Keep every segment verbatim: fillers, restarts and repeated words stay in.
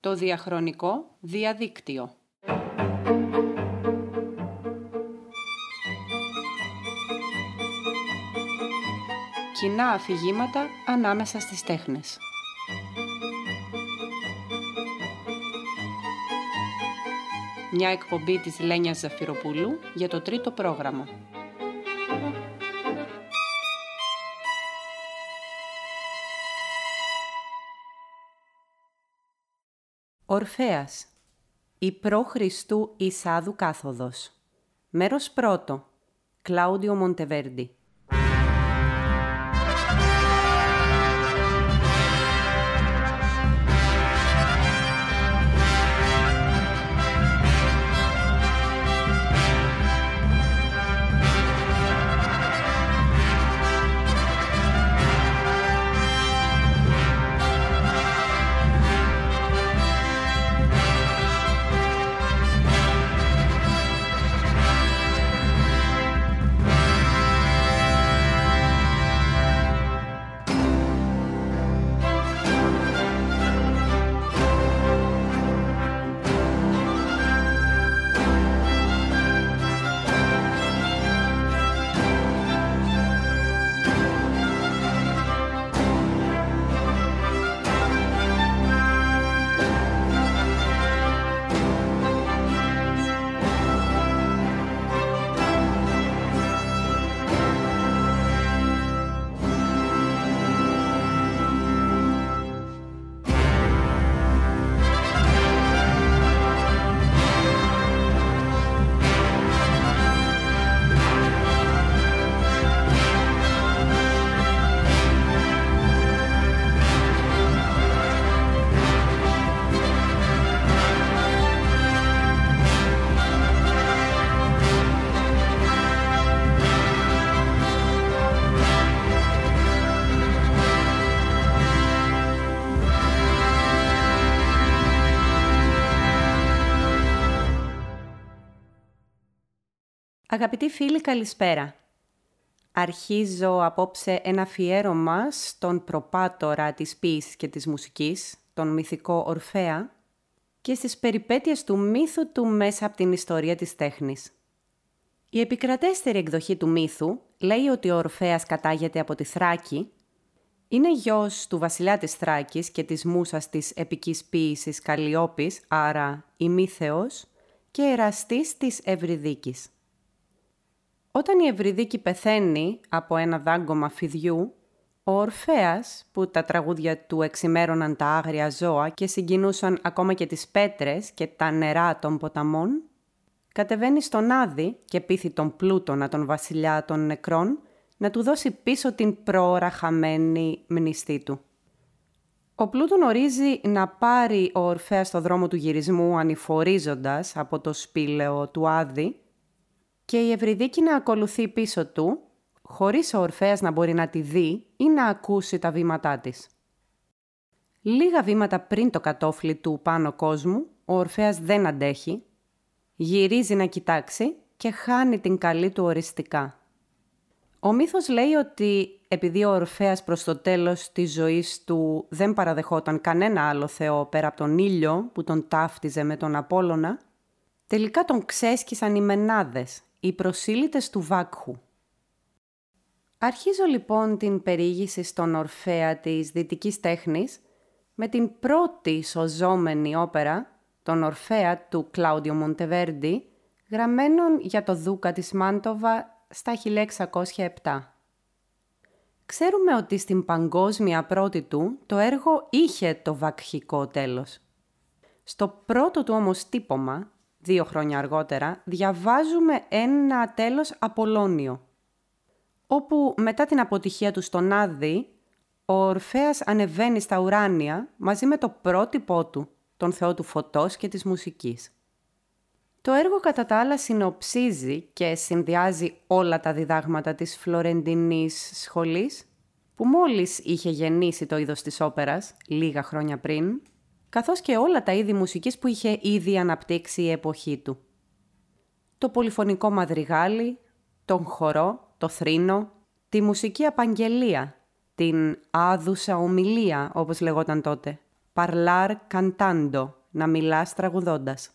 Το διαχρονικό διαδίκτυο. Κοινά αφηγήματα ανάμεσα στις τέχνες. Μια εκπομπή της Λένιας Ζαφυροπούλου για το τρίτο πρόγραμμα. Ορφέας. Η προ-Χριστού Ισάδου κάθοδος. Μέρος πρώτο. Κλάουδιο Μοντεβέρντι. Αγαπητοί φίλοι, καλησπέρα. Αρχίζω απόψε ένα αφιέρωμα στον προπάτορα της ποίησης και της μουσικής, τον μυθικό Ορφέα, και στις περιπέτειες του μύθου του μέσα από την ιστορία της τέχνης. Η επικρατέστερη εκδοχή του μύθου λέει ότι ο Ορφέας κατάγεται από τη Θράκη, είναι γιος του βασιλιά της Θράκης και της μούσας της επικής ποίησης Καλλιόπης, άρα ημίθεος, και εραστής της Ευρυδίκης. Όταν η Ευρυδίκη πεθαίνει από ένα δάγκωμα φιδιού, ο Ορφέας, που τα τραγούδια του εξημέρωναν τα άγρια ζώα και συγκινούσαν ακόμα και τις πέτρες και τα νερά των ποταμών, κατεβαίνει στον Άδη και πείθει τον Πλούτονα, τον βασιλιά των νεκρών, να του δώσει πίσω την προώρα χαμένη μνηστή του. Ο Πλούτον ορίζει να πάρει ο Ορφέας στο δρόμο του γυρισμού ανηφορίζοντας από το σπήλαιο του Άδη, και η Ευρυδίκη να ακολουθεί πίσω του, χωρίς ο Ορφέας να μπορεί να τη δει ή να ακούσει τα βήματά της. Λίγα βήματα πριν το κατόφλι του πάνω κόσμου, ο Ορφέας δεν αντέχει, γυρίζει να κοιτάξει και χάνει την καλή του οριστικά. Ο μύθος λέει ότι επειδή ο Ορφέας προς το τέλος της ζωής του δεν παραδεχόταν κανένα άλλο θεό πέρα από τον ήλιο που τον ταύτιζε με τον Απόλλωνα, τελικά τον ξέσκισαν οι Μενάδες, οι προσήλυτες του Βάκχου. Αρχίζω λοιπόν την περιήγηση στον Ορφέα της δυτικής τέχνης με την πρώτη σωζόμενη όπερα, τον Ορφέα του Κλάουδιο Μοντεβέρντι, γραμμένον για το Δούκα της Μάντοβα στα χίλια εξακόσια επτά. Ξέρουμε ότι στην παγκόσμια πρώτη του το έργο είχε το βακχικό τέλος. Στο πρώτο του όμως τύπομα, δύο χρόνια αργότερα, διαβάζουμε ένα τέλος Απολλώνιο, όπου μετά την αποτυχία του στον Άδη, ο Ορφέας ανεβαίνει στα ουράνια μαζί με το πρότυπό του, τον θεό του φωτός και της μουσικής. Το έργο κατά τα άλλα συνοψίζει και συνδυάζει όλα τα διδάγματα της φλωρεντινής σχολής, που μόλις είχε γεννήσει το είδος της όπερας λίγα χρόνια πριν, καθώς και όλα τα είδη μουσικής που είχε ήδη αναπτύξει η εποχή του. Το πολυφωνικό μαδριγάλι, τον χορό, το θρήνο, τη μουσική απαγγελία, την άδουσα ομιλία όπως λεγόταν τότε, parlar cantando, να μιλάς τραγουδώντας.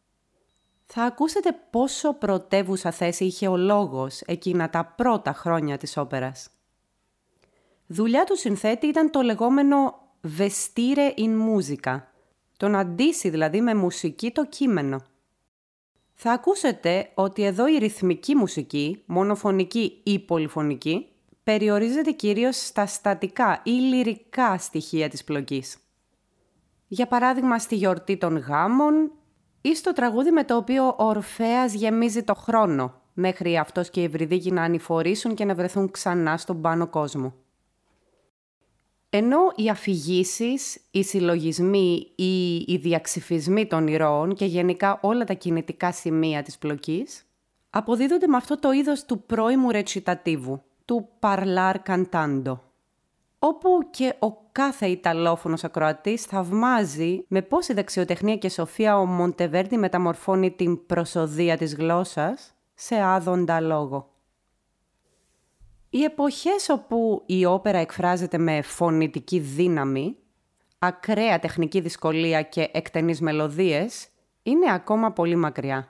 Θα ακούσετε πόσο πρωτεύουσα θέση είχε ο λόγος εκείνα τα πρώτα χρόνια της όπερας. Δουλειά του συνθέτη ήταν το λεγόμενο «vestire in musica», το να ντύσει δηλαδή με μουσική το κείμενο. Θα ακούσετε ότι εδώ η ρυθμική μουσική, μονοφωνική ή πολυφωνική, περιορίζεται κυρίως στα στατικά ή λυρικά στοιχεία της πλοκής. Για παράδειγμα στη γιορτή των γάμων ή στο τραγούδι με το οποίο ο Ορφέας γεμίζει το χρόνο, μέχρι αυτός και η Ευρυδίκη να ανηφορήσουν και να βρεθούν ξανά στον πάνω κόσμο. Ενώ οι αφηγήσεις, οι συλλογισμοί ή οι διαξυφισμοί των ηρώων και γενικά όλα τα κινητικά σημεία της πλοκής αποδίδονται με αυτό το είδος του πρώιμου ρετσιτατίβου, του parlar cantando, όπου και ο κάθε Ιταλόφωνος ακροατής θαυμάζει με πόση δεξιοτεχνία και σοφία ο Μοντεβέρντι μεταμορφώνει την προσοδεία της γλώσσας σε άδοντα λόγο. Οι εποχές όπου η όπερα εκφράζεται με φωνητική δύναμη, ακραία τεχνική δυσκολία και εκτενείς μελωδίες, είναι ακόμα πολύ μακριά.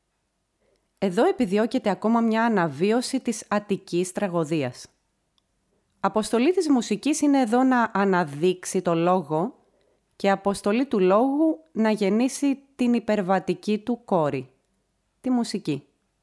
Εδώ επιδιώκεται ακόμα μια αναβίωση της αττικής τραγωδίας. Αποστολή της μουσικής είναι εδώ να αναδείξει το λόγο και αποστολή του λόγου να γεννήσει την υπερβατική του κόρη, τη μουσική.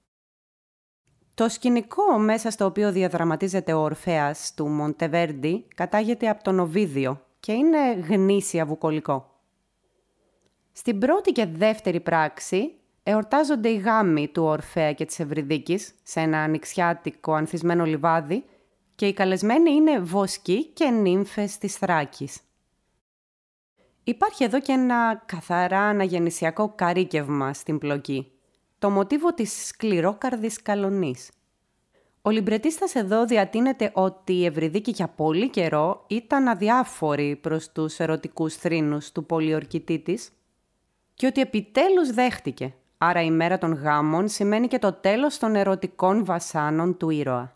Το σκηνικό μέσα στο οποίο διαδραματίζεται ο Ορφέας του Μοντεβέρντι κατάγεται από τον Οβίδιο και είναι γνήσια βουκολικό. Στην πρώτη και δεύτερη πράξη εορτάζονται οι γάμοι του Ορφέα και της Ευρυδίκης σε ένα ανοιξιάτικο ανθισμένο λιβάδι και οι καλεσμένοι είναι βοσκοί και νύμφες της Θράκης. Υπάρχει εδώ και ένα καθαρά αναγεννησιακό καρύκευμα στην πλοκή, το μοτίβο της σκληρόκαρδης καλονής. Ο λιμπρετίστας εδώ διατείνεται ότι η Ευρυδίκη για πολύ καιρό ήταν αδιάφορη προς τους ερωτικούς θρήνους του πολιορκητή της και ότι επιτέλους δέχτηκε, άρα η μέρα των γάμων σημαίνει και το τέλος των ερωτικών βασάνων του ήρωα.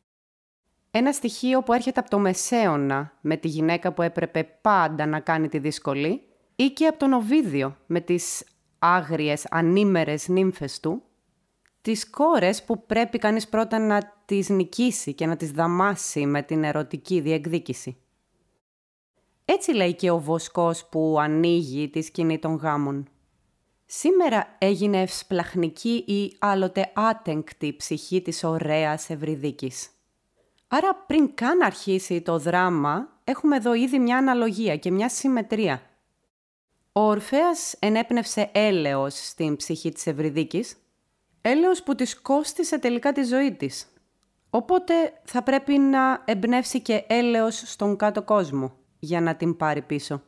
Ένα στοιχείο που έρχεται από το Μεσαίωνα με τη γυναίκα που έπρεπε πάντα να κάνει τη δύσκολη ή και από τον Οβίδιο με τις άγριες, ανήμερες νύμφες του, τις κόρες που πρέπει κανείς πρώτα να τις νικήσει και να τις δαμάσει με την ερωτική διεκδίκηση. Έτσι λέει και ο βοσκός που ανοίγει τη σκηνή των γάμων. Σήμερα έγινε ευσπλαχνική ή άλλοτε άτεγκτη ψυχή της ωραίας Ευρυδίκης. Άρα πριν καν αρχίσει το δράμα, έχουμε εδώ ήδη μια αναλογία και μια συμμετρία. Ο Ορφέας ενέπνευσε έλεος στην ψυχή της Ευρυδίκης, έλεος που της κόστισε τελικά τη ζωή της. Οπότε θα πρέπει να εμπνεύσει και έλεος στον κάτω κόσμο για να την πάρει πίσω.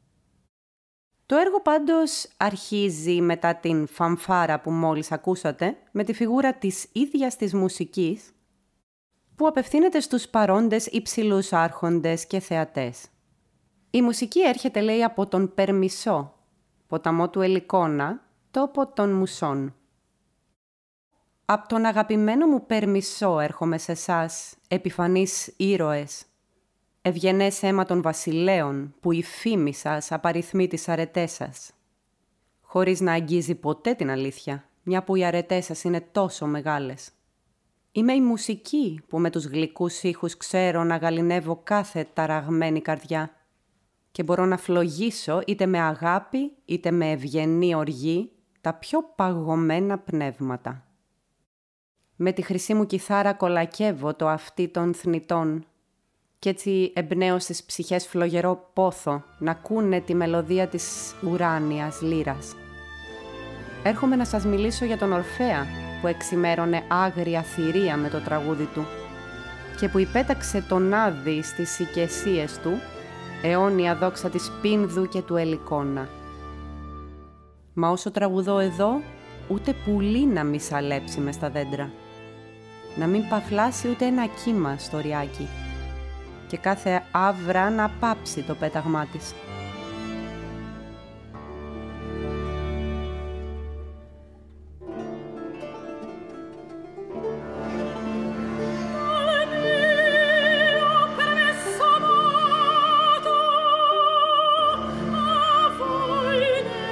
Το έργο πάντως αρχίζει μετά την φανφάρα που μόλις ακούσατε με τη φιγούρα της ίδιας της μουσικής που απευθύνεται στους παρόντες υψηλούς άρχοντες και θεατές. Η μουσική έρχεται, λέει, από τον Περμισό, ποταμό του Ελικόνα, τόπο των Μουσών. «Απ' τον αγαπημένο μου Περμισό έρχομαι σε εσάς, επιφανείς ήρωες, ευγενές αίμα των βασιλέων, που η φήμη σας απαριθμεί τις αρετές σας. Χωρίς να αγγίζει ποτέ την αλήθεια, μια που οι αρετές σας είναι τόσο μεγάλες. Είμαι η μουσική που με τους γλυκούς ήχους ξέρω να γαληνεύω κάθε ταραγμένη καρδιά και μπορώ να φλογίσω είτε με αγάπη είτε με ευγενή οργή τα πιο παγωμένα πνεύματα. Με τη χρυσή μου κιθάρα κολακεύω το αυτί των θνητών κι έτσι εμπνέω στις ψυχές φλογερό πόθο να ακούνε τη μελωδία της ουράνιας λύρας. Έρχομαι να σας μιλήσω για τον Ορφέα που εξημέρωνε άγρια θηρία με το τραγούδι του και που υπέταξε τον Άδη στις οικεσίες του, αιώνια δόξα της Πίνδου και του Ελικόνα. Μα όσο τραγουδώ εδώ, ούτε πουλί να μη σαλέψει μες στα δέντρα, να μην παφλάσει ούτε ένα κύμα στο ριάκι και κάθε άβρα να πάψει το πέταγμά της. Ave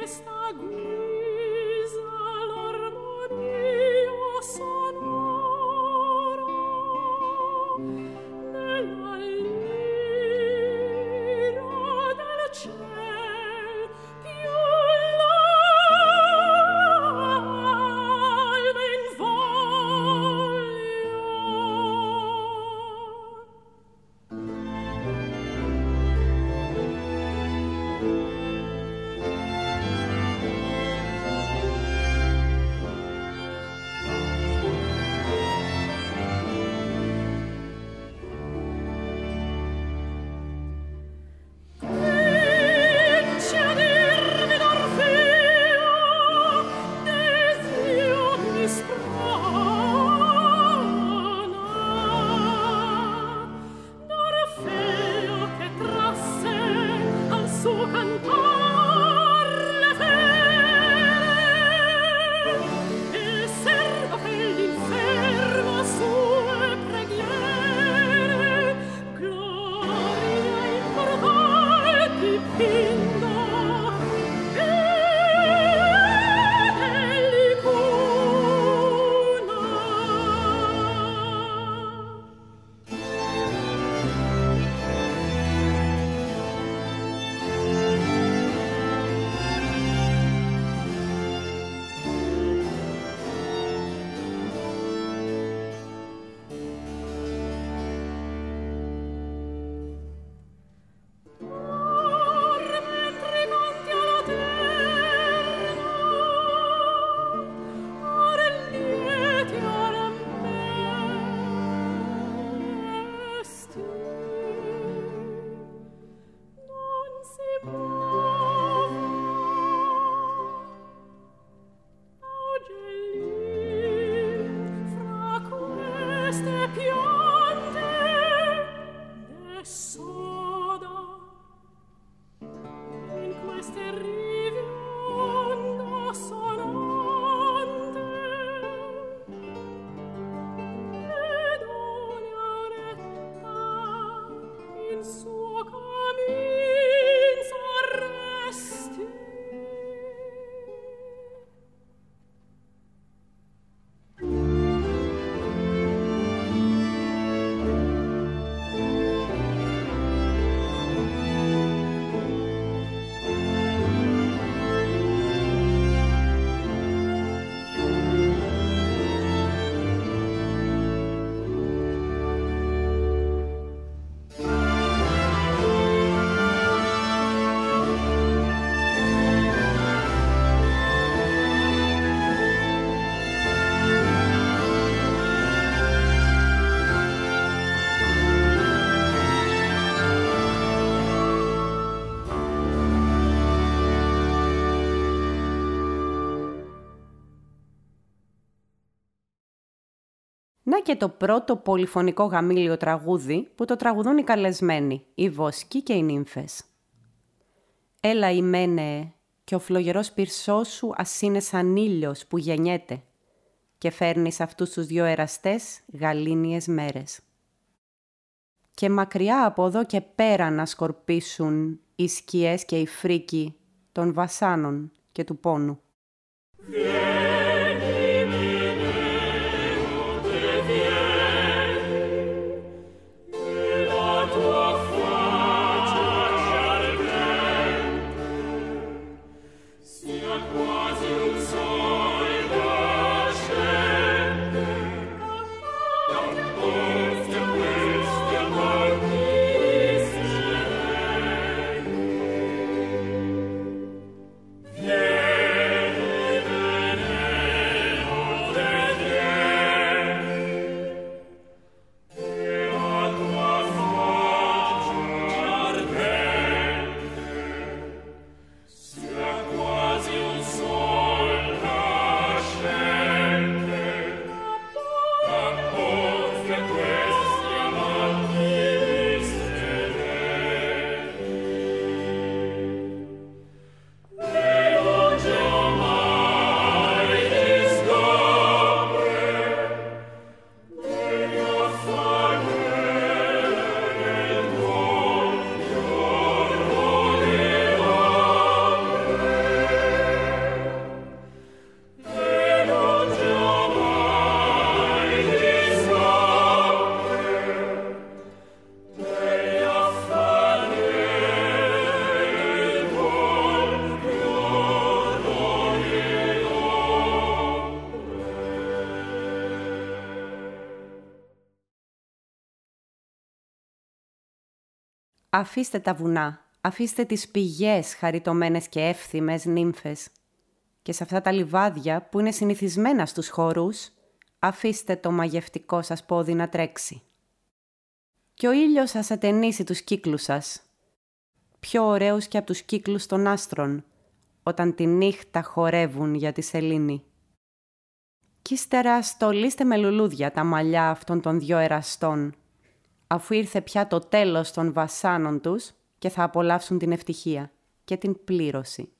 Να και το πρώτο πολυφωνικό γαμήλιο τραγούδι που το τραγουδούν οι καλεσμένοι, οι Βόσκοι και οι Νύμφες. Έλα ημένε και ο φλογερός πυρσός σου ας είναι σαν ήλιος που γεννιέται και φέρνεις αυτούς τους δυο εραστές γαλήνιες μέρες. Και μακριά από εδώ και πέρα να σκορπίσουν οι σκιές και οι φρίκοι των βασάνων και του πόνου. Yeah. Αφήστε τα βουνά, αφήστε τις πηγές χαριτωμένες και εύθυμες νύμφες. Και σε αυτά τα λιβάδια που είναι συνηθισμένα στους χορούς, αφήστε το μαγευτικό σας πόδι να τρέξει. Και ο ήλιος σας ατενίσει τους κύκλους σας, πιο ωραίους και από τους κύκλους των άστρων, όταν τη νύχτα χορεύουν για τη σελήνη. Κι ύστερα στολίστε με λουλούδια τα μαλλιά αυτών των δυο εραστών, αφού ήρθε πια το τέλος των βασάνων τους και θα απολαύσουν την ευτυχία και την πλήρωση.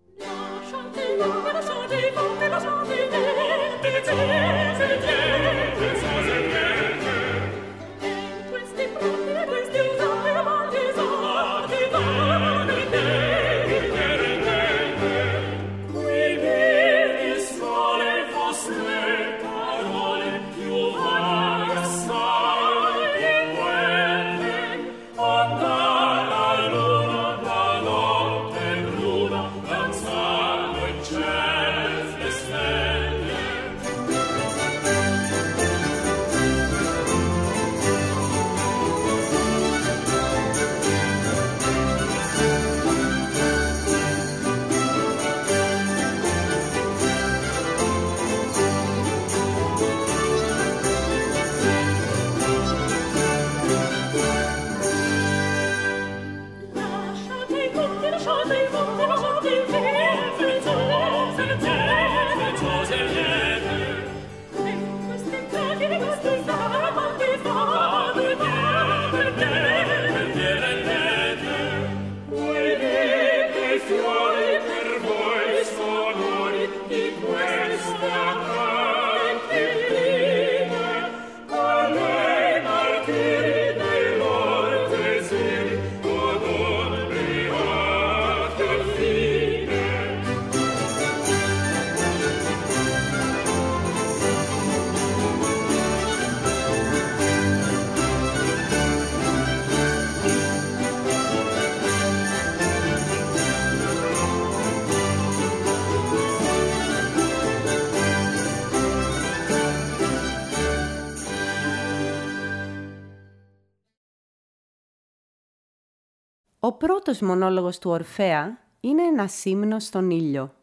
Ο πρώτος μονόλογος του Ορφέα είναι ένας ύμνος στον ήλιο.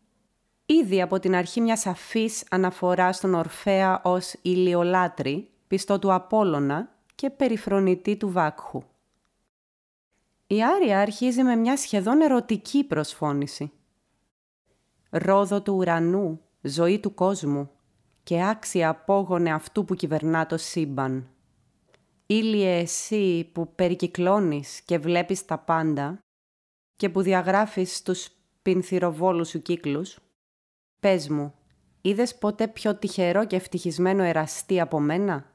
Ήδη από την αρχή μια σαφής αναφορά στον Ορφέα ως ηλιολάτρη, πιστό του Απόλλωνα και περιφρονητή του Βάκχου. Η άρια αρχίζει με μια σχεδόν ερωτική προσφώνηση. Ρόδο του ουρανού, ζωή του κόσμου και άξια απόγονε αυτού που κυβερνά το σύμπαν. Ήλιε εσύ που περικυκλώνεις και βλέπεις τα πάντα και που διαγράφεις τους πινθυροβόλους σου κύκλους, πες μου, είδες ποτέ πιο τυχερό και ευτυχισμένο εραστή από μένα?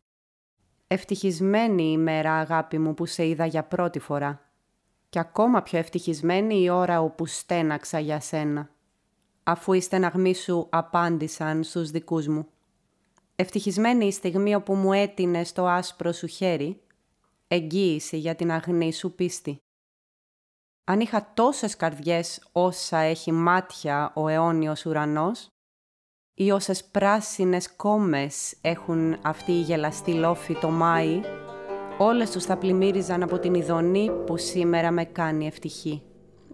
Ευτυχισμένη η μέρα, αγάπη μου, που σε είδα για πρώτη φορά και ακόμα πιο ευτυχισμένη η ώρα όπου στέναξα για σένα, αφού οι στεναγμοί σου απάντησαν στους δικούς μου. Ευτυχισμένη η στιγμή όπου μου έτεινε στο άσπρο σου χέρι, εγγύηση για την αγνή σου πίστη. Αν είχα τόσες καρδιές όσα έχει μάτια ο αιώνιος ουρανός, ή όσες πράσινες κόμμες έχουν αυτοί οι γελαστοί λόφοι το Μάη, όλες τους θα πλημμύριζαν από την ειδονή που σήμερα με κάνει ευτυχή.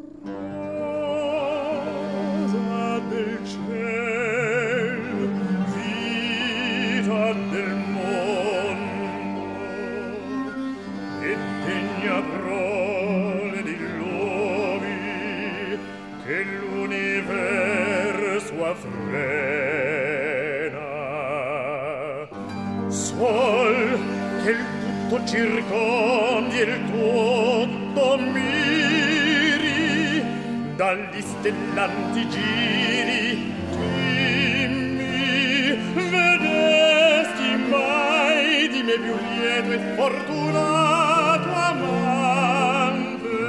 Circondi il tutto miri dagli stellanti giri, dimmi, vedesti mai di me più lieto e fortunato amante?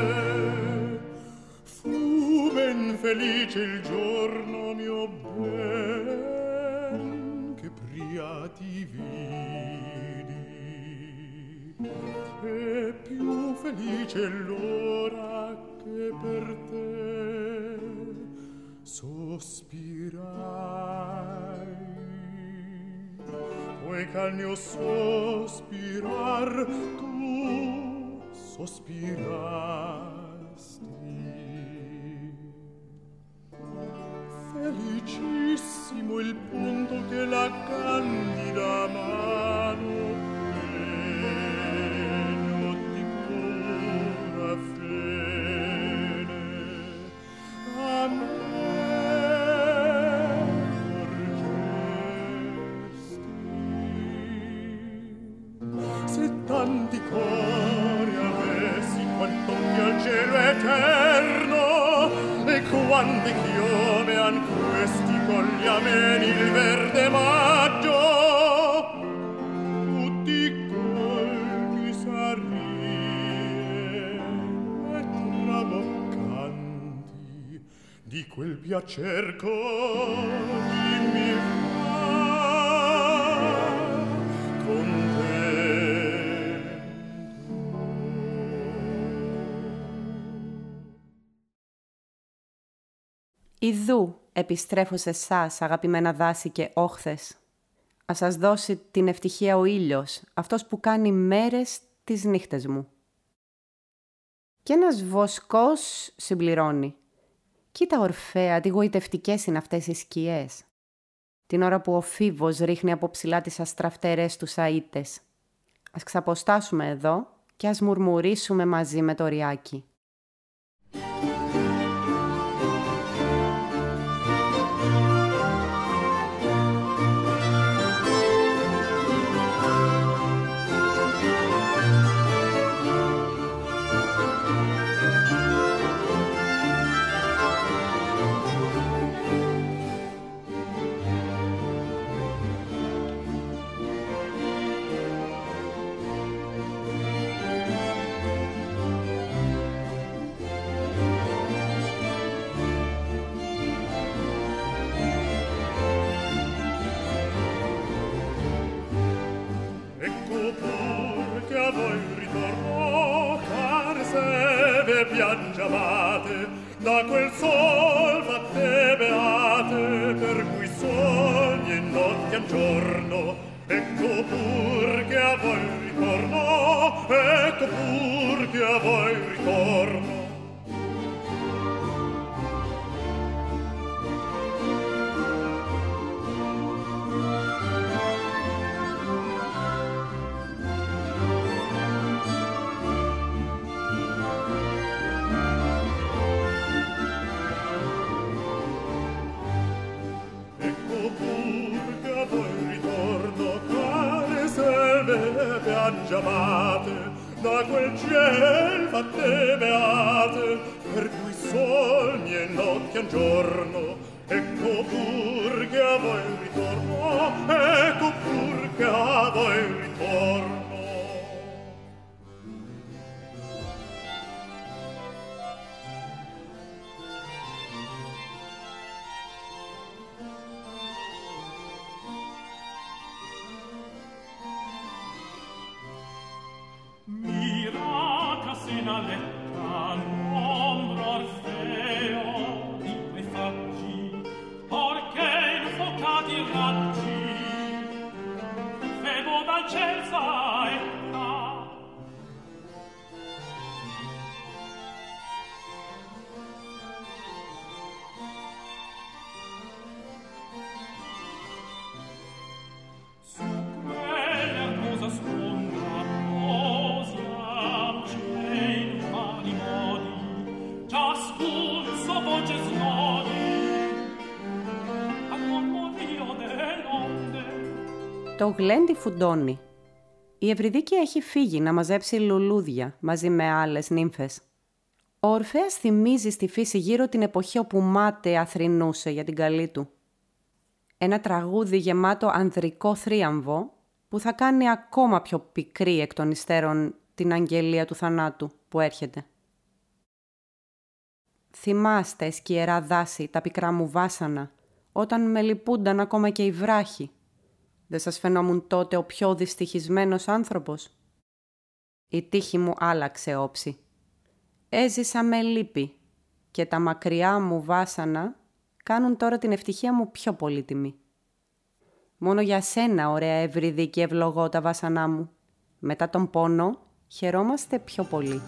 Fu ben felice il giorno mio ben che pria ti vidi, e più felice l'ora che per te sospirai, poiché al mio sospirar tu sospirasti. Felicissimo il punto che la candida mano pegno di pura fede a me porgesti. Se tanti cori avessi quanto al cielo eterno, e quante chiome han questi colli ameni il verde maggio, tutti colmi sarie e traboccanti di quel piacer cogli mi fa contento. Ιδού επιστρέφω σε εσάς, αγαπημένα δάση και όχθες. Ας σας δώσει την ευτυχία ο ήλιος, αυτός που κάνει μέρες τις νύχτες μου. Και ένας βοσκός συμπληρώνει. Κοίτα, Ορφέα, τι γοητευτικές είναι αυτές οι σκιές. Την ώρα που ο Φίβος ρίχνει από ψηλά τις αστραφτερές τους αΐτες. Ας ξαποστάσουμε εδώ και ας μουρμουρίσουμε μαζί με το ριάκι. Piaggiavate da quel sol fatte beate, per cui sogni e notti a giorno. Ecco pur che a voi ritorno, ecco pur che a voi ritorno. Piaggiavate da quel ciel fatte beate, per cui sogni e notti a giorno. Ecco pur che a voi ritorno, ecco pur che a voi ritorno. Το γλέντι φουντώνει. Η Ευρυδίκη έχει φύγει να μαζέψει λουλούδια μαζί με άλλες νύμφες. Ο Ορφέας θυμίζει στη φύση γύρω την εποχή όπου μάταια θρηνούσε για την καλή του. Ένα τραγούδι γεμάτο ανδρικό θρίαμβο που θα κάνει ακόμα πιο πικρή εκ των υστέρων την αγγελία του θανάτου που έρχεται. Θυμάστε, σκιερά δάση, τα πικρά μου βάσανα, όταν με λυπούνταν ακόμα και οι βράχοι. Δεν σας φαινόμουν τότε ο πιο δυστυχισμένος άνθρωπος? Η τύχη μου άλλαξε όψη. Έζησα με λύπη και τα μακριά μου βάσανα κάνουν τώρα την ευτυχία μου πιο πολύτιμη. Μόνο για σένα, ωραία Ευρυδίκη, ευλογώ τα βάσανά μου. Μετά τον πόνο, χαιρόμαστε πιο πολύ.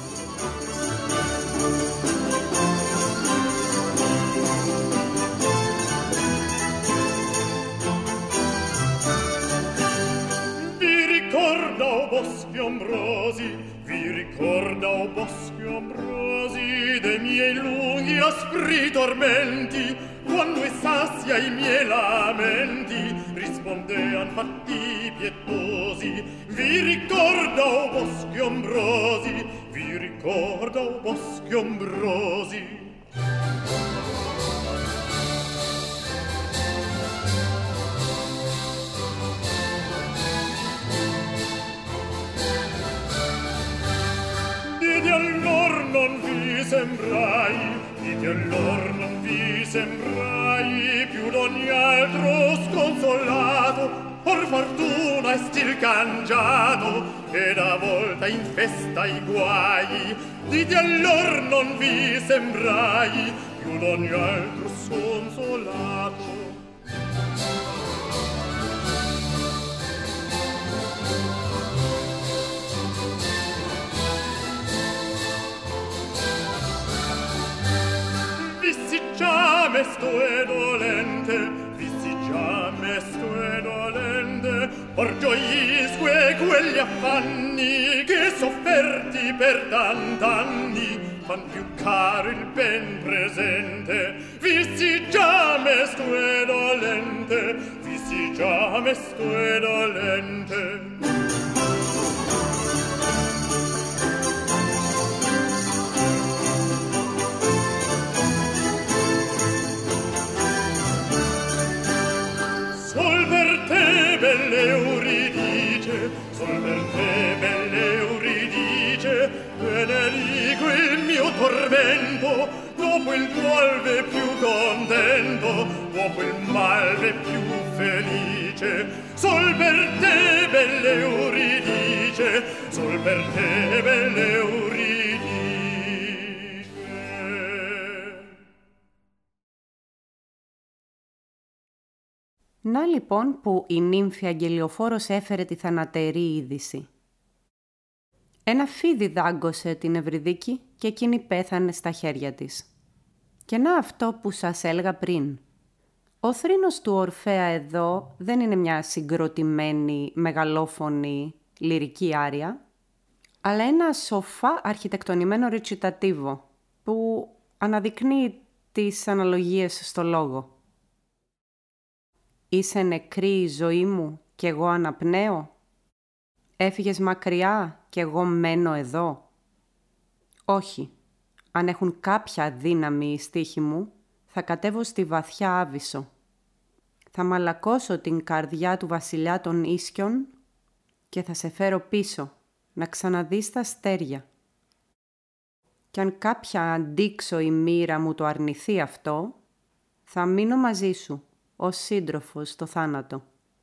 Ricorda, o boschi ombrosi, vi ricorda, o boschi ombrosi, dei miei lunghi aspri tormenti, quando i sassi ai miei lamenti rispondean fatti pietosi. Vi ricorda, o boschi ombrosi, vi ricorda, o boschi ombrosi. Di allor non vi sembrai, di allor non vi sembrai più d'ogni altro sconsolato, or fortuna è stil cangiato, ed a volta in festa i guai. Di allor non vi sembrai più d'ogni altro sconsolato. Già mesto e dolente, vissi già mesto e dolente, or gioisque quegli affanni che sofferti per tant'anni fan più caro il ben presente. Vissi già mesto e dolente, vissi già mesto e dolente. Belle Euridice, sol per te, belle Euridice, benedico il mio tormento, dopo il duolve più contento, dopo il malve più felice. Sol per te, belle Euridice, sol per te, belle Euridice. Να λοιπόν που η νύμφη Αγγελιοφόρος έφερε τη θανατερή είδηση. Ένα φίδι δάγκωσε την Ευρυδίκη και εκείνη πέθανε στα χέρια της. Και να αυτό που σας έλεγα πριν. Ο θρήνος του Ορφέα εδώ δεν είναι μια συγκροτημένη, μεγαλόφωνη, λυρική άρια, αλλά ένα σοφά αρχιτεκτονημένο ρετσιτατίβο που αναδεικνύει τις αναλογίες στο λόγο. Είσαι νεκρή η ζωή μου κι εγώ αναπνέω. Έφυγες μακριά κι εγώ μένω εδώ. Όχι, αν έχουν κάποια δύναμη οι στίχοι μου, θα κατέβω στη βαθιά άβυσσο. Θα μαλακώσω την καρδιά του βασιλιά των ίσιων και θα σε φέρω πίσω να ξαναδείς τα αστέρια. Κι αν κάποια αντίξω η μοίρα μου το αρνηθεί αυτό, θα μείνω μαζί σου ως σύντροφος στο θάνατο.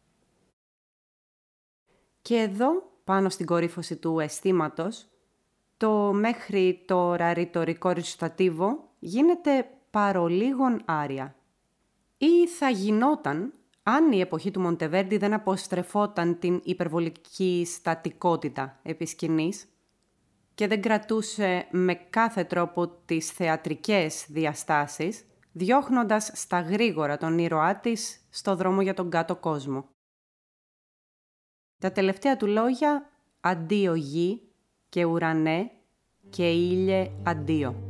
Και εδώ, πάνω στην κορύφωση του αισθήματος, το μέχρι τώρα ρητορικό ρετσιτατίβο γίνεται παρολίγων άρια. Ή θα γινόταν αν η εποχή του Μοντεβέρντι δεν αποστρεφόταν την υπερβολική στατικότητα επί σκηνής και δεν κρατούσε με κάθε τρόπο τις θεατρικές διαστάσεις, διώχνοντας στα γρήγορα τον ήρωά της στο δρόμο για τον κάτω κόσμο. Τα τελευταία του λόγια «Αντίο γη και ουρανέ και ήλιε αντίο».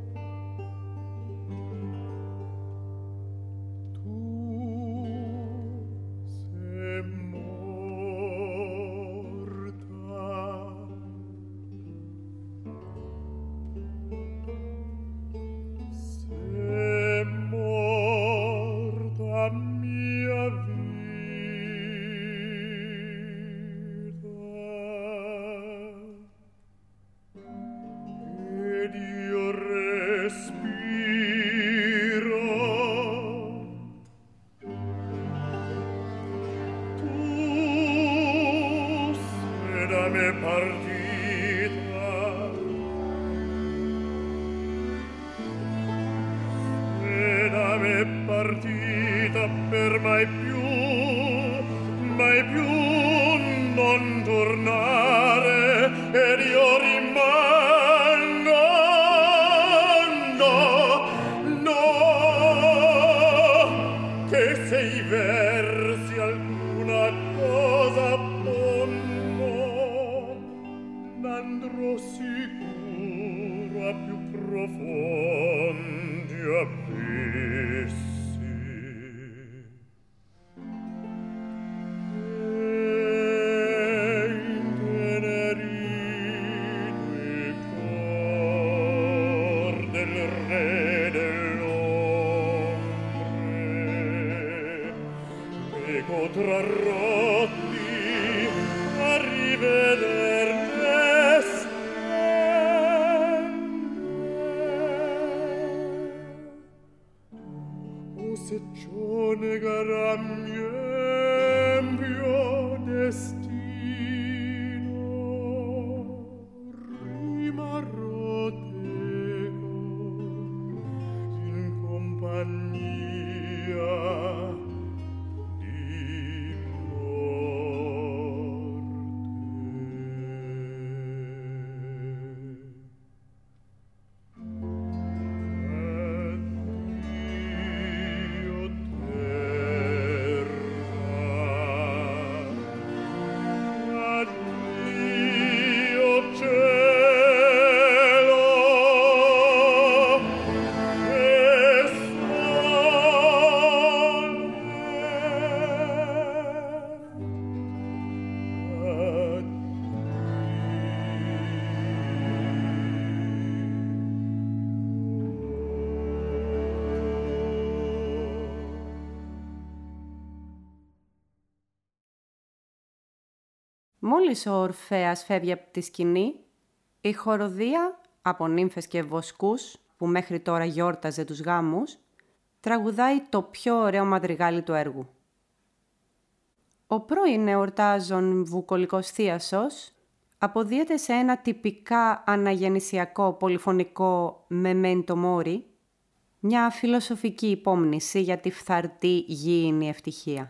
partita per mai più, mai più non tornare. ed io rimango. No, no, che se i versi alcuna cosa ponno, n'andrò sicuro a più profondi abissi. Tra rotti a rivederne splendere. O se ciò negarà miempio destino, rimarrò teco in compagnia Μόλις ο Ορφέας φεύγει από τη σκηνή, η χοροδία από νύμφες και βοσκούς, που μέχρι τώρα γιόρταζε τους γάμους, τραγουδάει το πιο ωραίο μαδριγάλι του έργου. Ο πρώην εορτάζων βουκολικός θίασος αποδίεται σε ένα τυπικά αναγεννησιακό πολυφωνικό «Memento Mori», μια φιλοσοφική υπόμνηση για τη φθαρτή γήινη ευτυχία.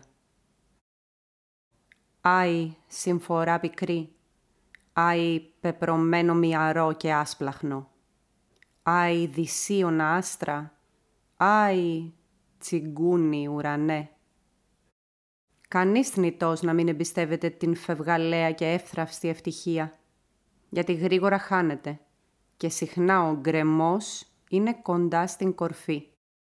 Άι, συμφορά πικρή, άι, πεπρωμένο μυαρό και άσπλαχνο, άι, δυσίωνα άστρα, άι, τσιγκούνι ουρανέ. Κανείς θνητός να μην εμπιστεύεται την φευγαλαία και εύθραυστη ευτυχία, γιατί γρήγορα χάνεται και συχνά ο γκρεμός είναι κοντά στην κορφή.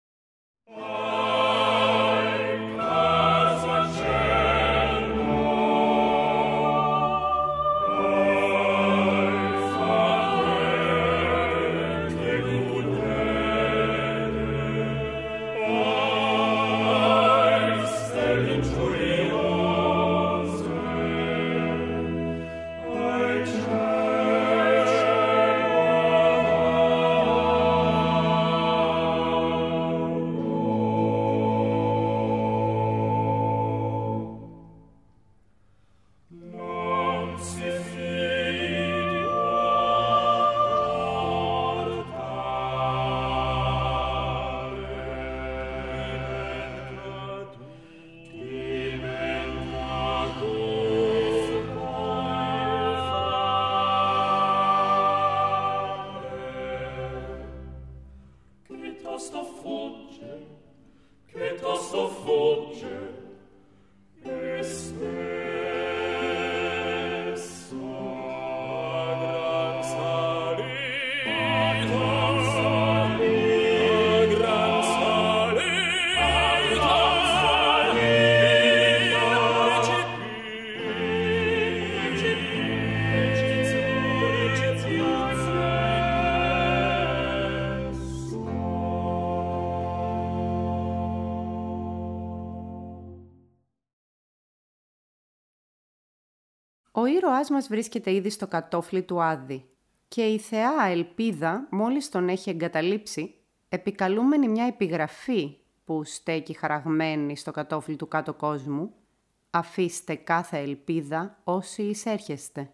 Ο ήρωάς μας βρίσκεται ήδη στο κατόφλι του Άδη και η θεά Ελπίδα, μόλις τον έχει εγκαταλείψει, επικαλούμενη μια επιγραφή που στέκει χαραγμένη στο κατόφλι του κάτω κόσμου, «Αφήστε κάθε ελπίδα όσοι εισέρχεστε».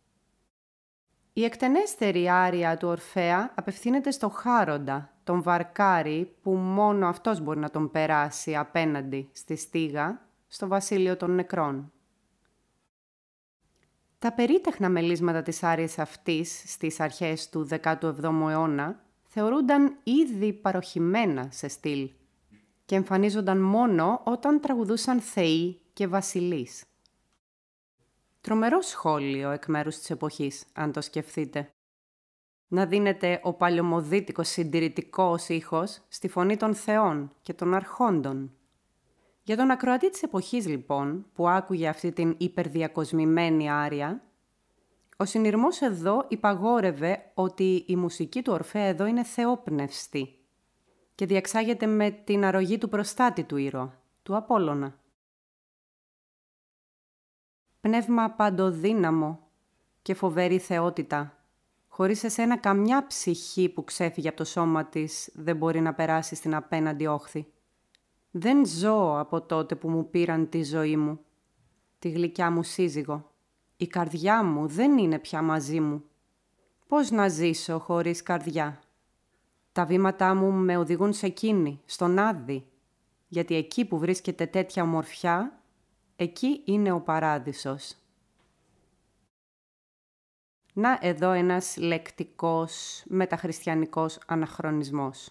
Η εκτενέστερη άρια του Ορφέα απευθύνεται στο Χάροντα, τον βαρκάρι που μόνο αυτός μπορεί να τον περάσει απέναντι στη στίγα στο βασίλειο των νεκρών. Τα περίτεχνα μελίσματα της άριας αυτής στις αρχές του δέκατου εβδόμου αιώνα θεωρούνταν ήδη παροχημένα σε στυλ και εμφανίζονταν μόνο όταν τραγουδούσαν θεοί και βασιλείς. Τρομερό σχόλιο εκ μέρους της εποχής, αν το σκεφτείτε. Να δίνεται ο παλαιομοδίτικος συντηρητικός ήχος στη φωνή των θεών και των αρχόντων. Για τον ακροατή της εποχής, λοιπόν, που άκουγε αυτή την υπερδιακοσμημένη άρια, ο συνειρμός εδώ υπαγόρευε ότι η μουσική του Ορφέα εδώ είναι θεόπνευστη και διεξάγεται με την αρρωγή του προστάτη του ήρωα, του Απόλλωνα. Πνεύμα παντοδύναμο και φοβερή θεότητα, χωρίς εσένα καμιά ψυχή που ξέφυγε από το σώμα της δεν μπορεί να περάσει στην απέναντι όχθη. Δεν ζω από τότε που μου πήραν τη ζωή μου, τη γλυκιά μου σύζυγο. Η καρδιά μου δεν είναι πια μαζί μου. Πώς να ζήσω χωρίς καρδιά? Τα βήματά μου με οδηγούν σε εκείνη, στον Άδη, γιατί εκεί που βρίσκεται τέτοια ομορφιά, εκεί είναι ο παράδεισος. Να εδώ ένας λεκτικός μεταχριστιανικός αναχρονισμός.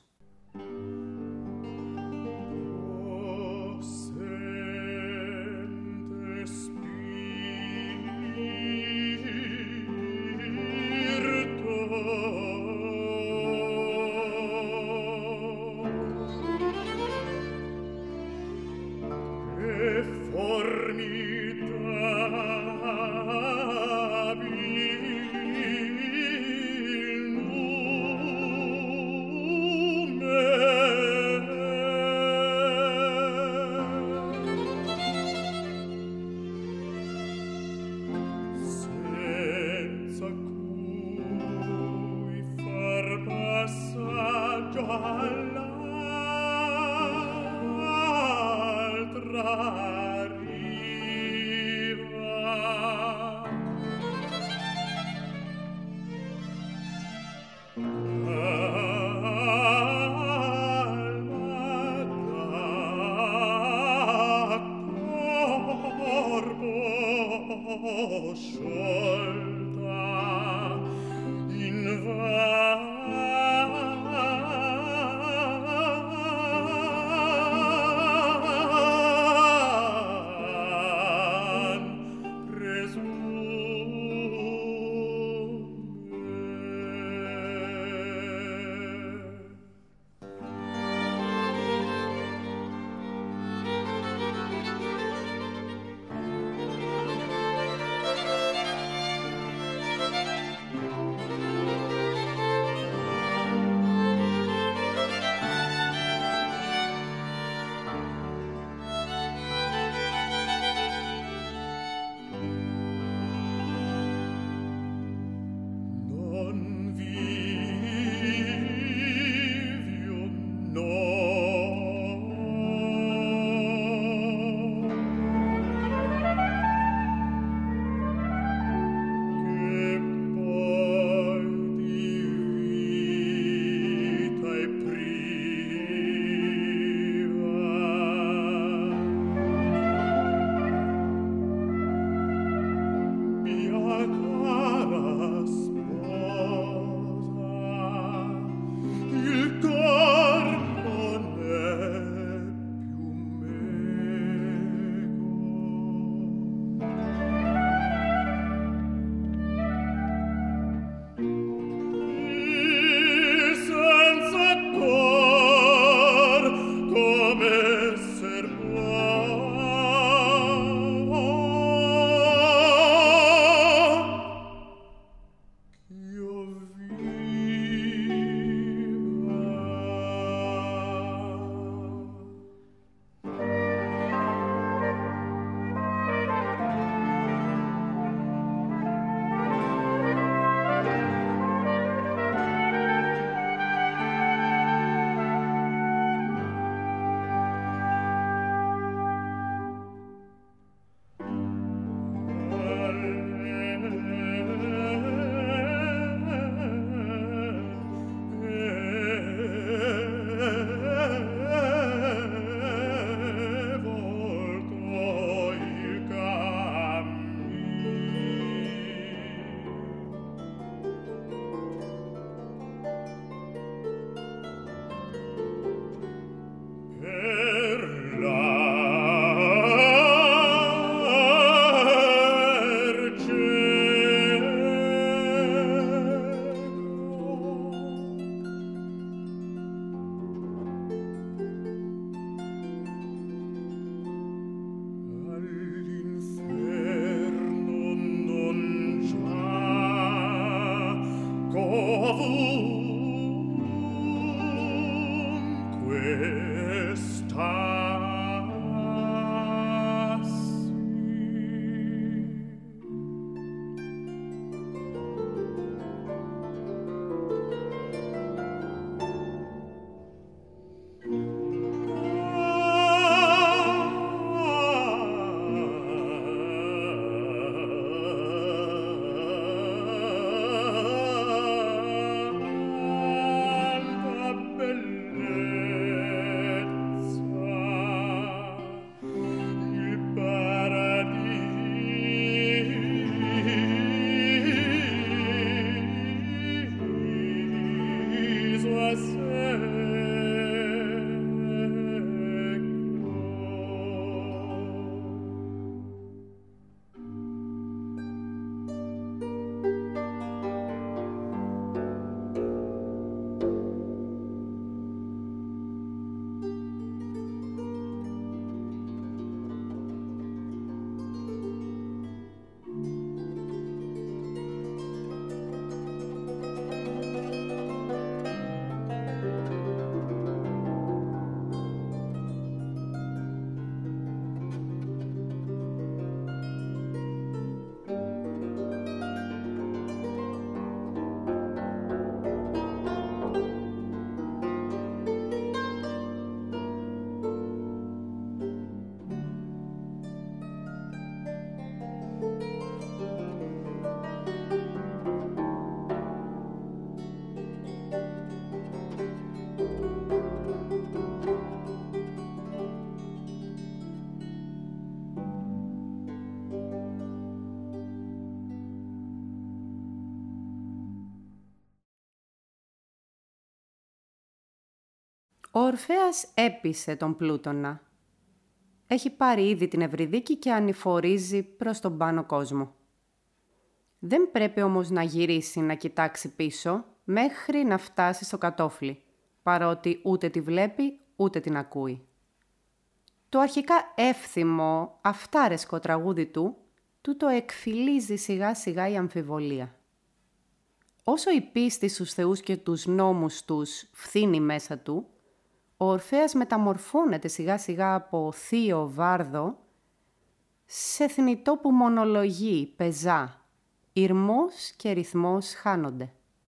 Ο Ορφέας έπεισε τον Πλούτονα. Έχει πάρει ήδη την Ευρυδίκη και ανηφορίζει προς τον πάνω κόσμο. Δεν πρέπει όμως να γυρίσει να κοιτάξει πίσω μέχρι να φτάσει στο κατόφλι, παρότι ούτε τη βλέπει ούτε την ακούει. Το αρχικά εύθυμο, αυτάρεσκο τραγούδι του, του το εκφυλίζει σιγά σιγά η αμφιβολία. Όσο η πίστη στους θεούς και τους νόμους τους φθήνει μέσα του, ο Ορφέας μεταμορφώνεται σιγά σιγά από θείο βάρδο σε θνητό που μονολογεί, πεζά, ηρμός και ρυθμός χάνονται.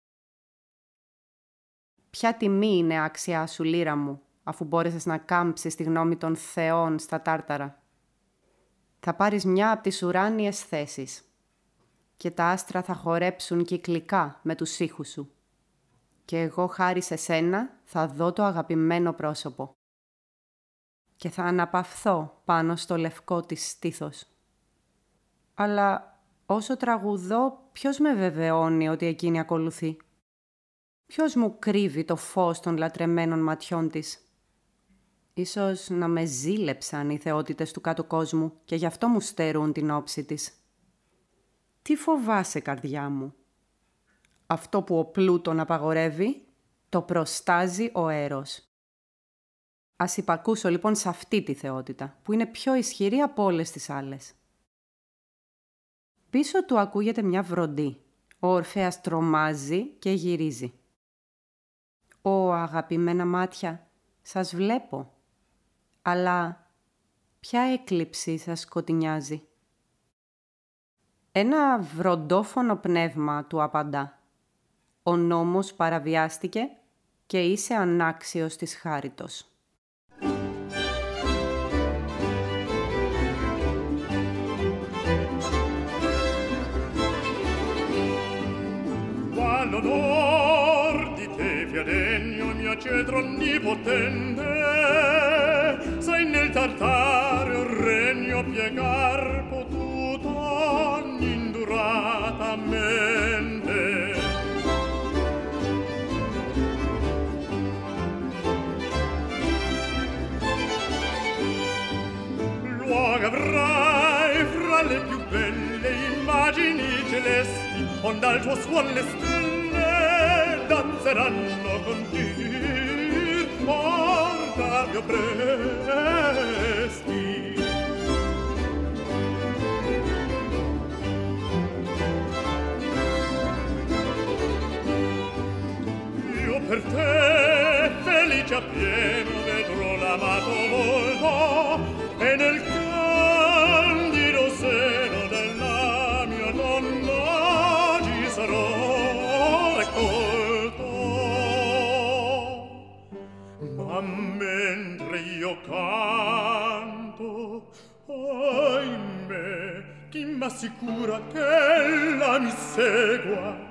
Ποια τιμή είναι άξια σου, λύρα μου, αφού μπόρεσες να κάμψεις τη γνώμη των θεών στα τάρταρα. Θα πάρεις μια από τις ουράνιες θέσεις και τα άστρα θα χορέψουν κυκλικά με τους ήχους σου. Και εγώ χάρη σε σένα θα δω το αγαπημένο πρόσωπο και θα αναπαυθώ πάνω στο λευκό της στήθος. Αλλά όσο τραγουδώ, ποιος με βεβαιώνει ότι εκείνη ακολουθεί? Ποιος μου κρύβει το φως των λατρεμένων ματιών της? Ίσως να με ζήλεψαν οι θεότητες του κάτω κόσμου και γι' αυτό μου στερούν την όψη της. Τι φοβάσαι, καρδιά μου? Αυτό που ο Πλούτον απαγορεύει, το προστάζει ο Έρος. Ας υπακούσω λοιπόν σε αυτή τη θεότητα, που είναι πιο ισχυρή από όλες τις άλλες. Πίσω του ακούγεται μια βροντή. Ο Ορφέας τρομάζει και γυρίζει. «Ω, αγαπημένα μάτια, σας βλέπω. Αλλά ποια έκλειψη σας σκοτεινιάζει?» Ένα βροντόφωνο πνεύμα του απαντά. «Ο νόμος παραβιάστηκε και είσαι ανάξιος της χάριτος». Qual onor di te fia degno mio cetro onnipotente, sei nel Tartareo regno piegar potuto induratamente. Luogo avrai fra le più belle immagini celesti, onde al tuo suon le stelle danzeranno con dir, porta più presti. Io per te, felice appieno, vedrò l'amato e nel candido seno della mia donna ci sarò raccolto. Ma mentre io canto, ahimè, chi m'assicura che ella mi segua?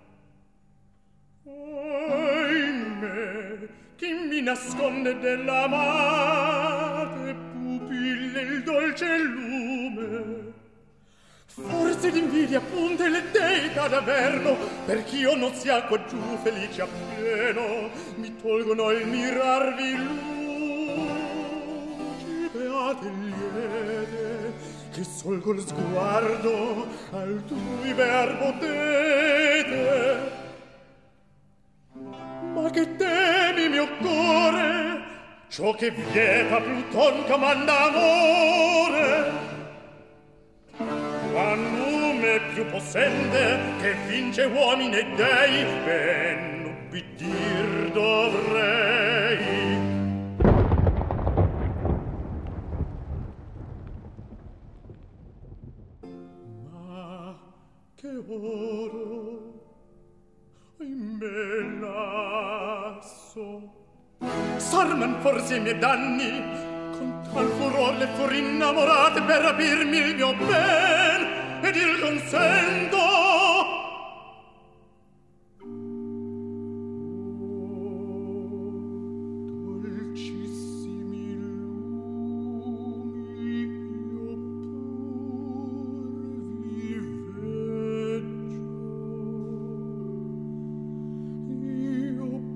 Ahimè, chi mi nasconde dell'amate pupille il dolce lume? Forse d'invidia punte le dei d'Averno, perch'io non sia qua giù felice appieno, mi tolgono il mirarvi luci beate e liete, che sol col sguardo altrui verbo dete. Ma che temi mio cuore, ciò che vieta Pluton comanda amore, a nume più possente che vince uomini e dei, ben ubbidir dovrei. Ma che oro, ahimè, lasso, s'arman forse i miei danni, con tal furor le fur innamorate per rapirmi il mio ben ed il consento. Oh, dolcissimi lumi, io pur vi veggio, io pur.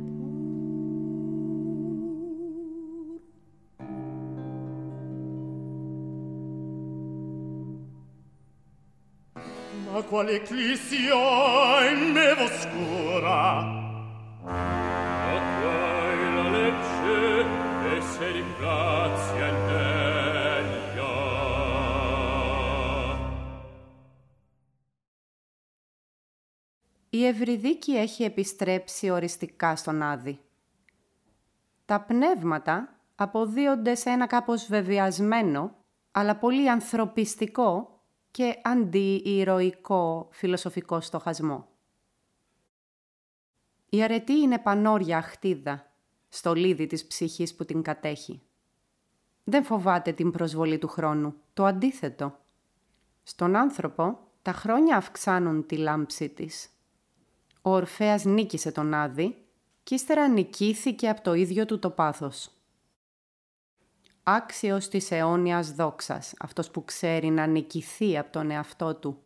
Ma quale eclissi ho in me oscura? Ma quai la legge e se ringrazia in deglia. Η Ευρυδίκη έχει επιστρέψει οριστικά στον Άδη. Τα πνεύματα αποδύονται σε ένα κάπως βεβαιασμένο, αλλά πολύ ανθρωπιστικό και αντιηρωικό φιλοσοφικό στοχασμό. Η αρετή είναι πανόρια αχτίδα, στολίδι της ψυχής που την κατέχει. Δεν φοβάται την προσβολή του χρόνου, το αντίθετο. Στον άνθρωπο τα χρόνια αυξάνουν τη λάμψη της. Ο Ορφέας νίκησε τον Άδη και ύστερα νικήθηκε από το ίδιο του το πάθος. Άξιος της αιώνιας δόξας, αυτός που ξέρει να νικηθεί από τον εαυτό του.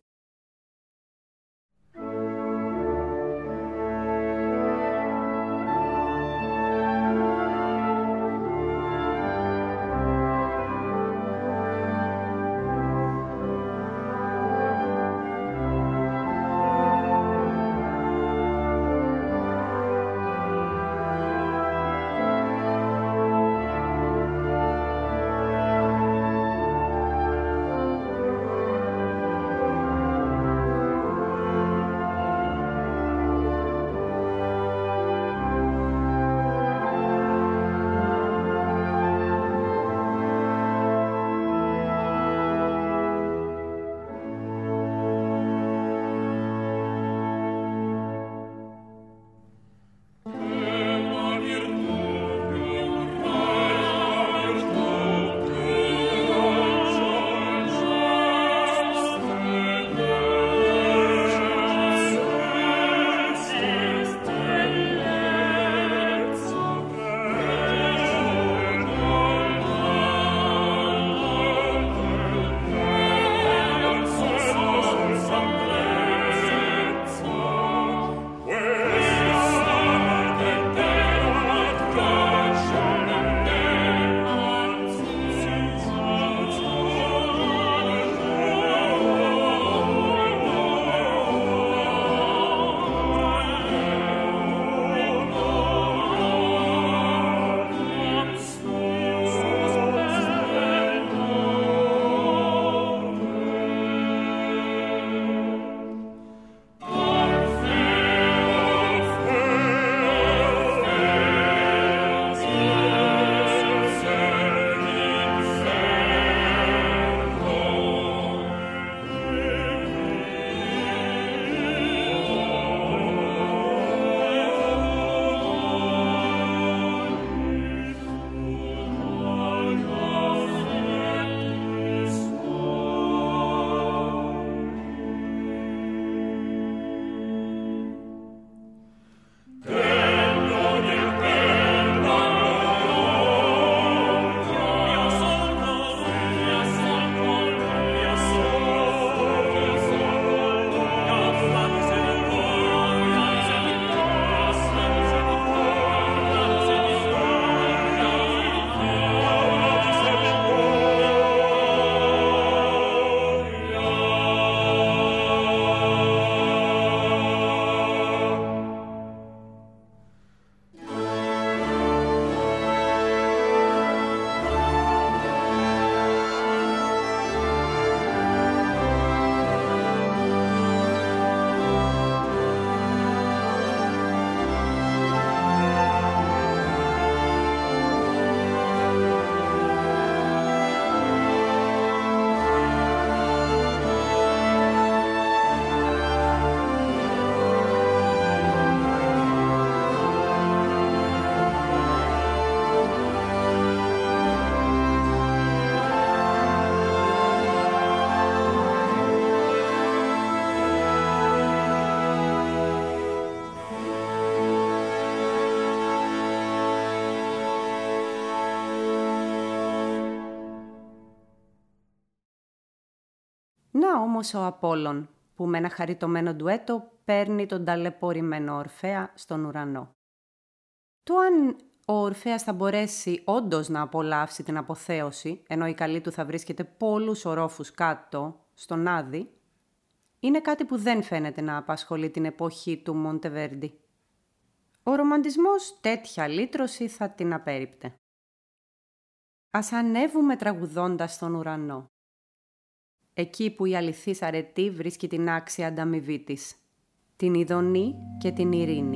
Ξανά όμως ο Απόλλων, που με ένα χαριτωμένο ντουέτο παίρνει τον ταλαιπωρημένο Ορφέα στον ουρανό. Το αν ο Ορφέας θα μπορέσει όντως να απολαύσει την αποθέωση, ενώ η καλή του θα βρίσκεται πολλούς ορόφους κάτω, στον Άδη, είναι κάτι που δεν φαίνεται να απασχολεί την εποχή του Μοντεβέρντι. Ο ρομαντισμός τέτοια λύτρωση θα την απέρριπτε. Ας ανέβουμε τραγουδώντας στον ουρανό. Εκεί που η αληθής αρετή βρίσκει την άξια ανταμοιβή της, την ειδονή και την ειρήνη.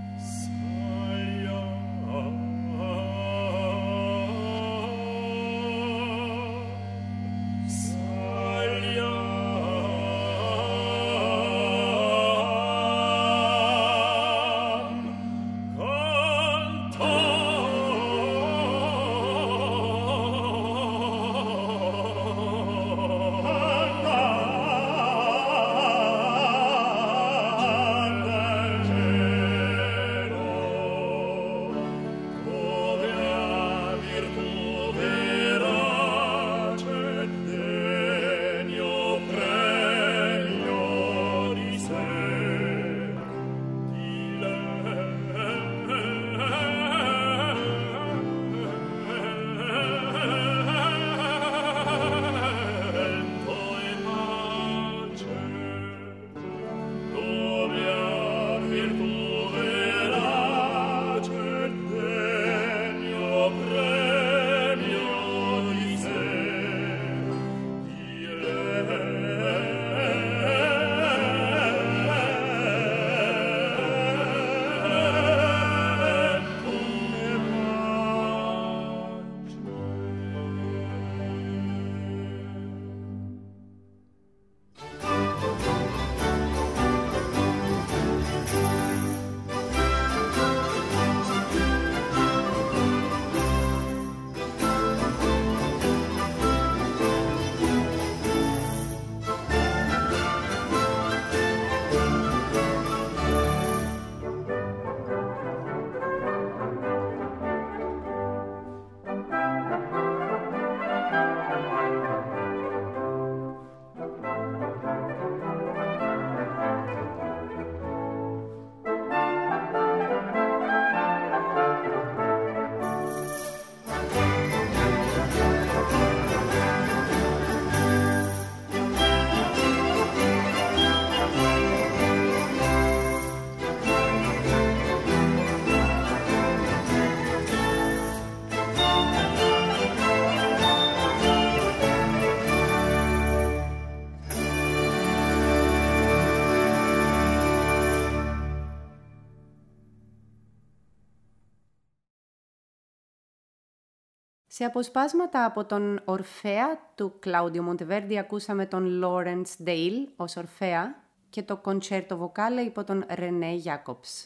Σε αποσπάσματα από τον Ορφέα του Κλάουντιο Μοντεβέρντι ακούσαμε τον Λόρεντς Ντέιλ ως Ορφέα και το κοντσέρτο βοκάλε υπό τον Ρενέ Γιάκοψ.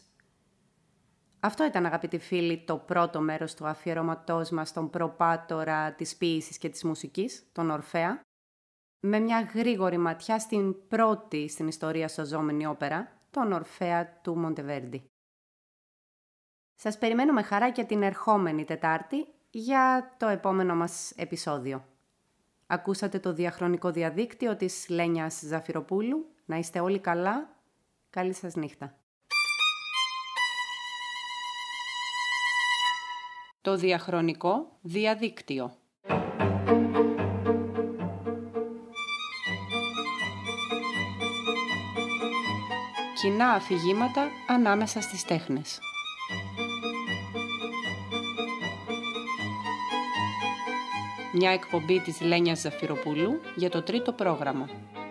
Αυτό ήταν, αγαπητοί φίλοι, το πρώτο μέρος του αφιερωματός μας στον προπάτορα της ποίησης και της μουσικής, τον Ορφέα, με μια γρήγορη ματιά στην πρώτη στην ιστορία σωζόμενη όπερα, τον Ορφέα του Μοντεβέρντι. Σας περιμένω με χαρά και την ερχόμενη Τετάρτη για το επόμενο μας επεισόδιο. Ακούσατε το διαχρονικό διαδίκτυο της Λένιας Ζαφυροπούλου. Να είστε όλοι καλά. Καλή σας νύχτα. Το διαχρονικό διαδίκτυο. Κοινά αφηγήματα ανάμεσα στις τέχνες. Μια εκπομπή της Λένιας Ζαφυροπούλου για το τρίτο πρόγραμμα.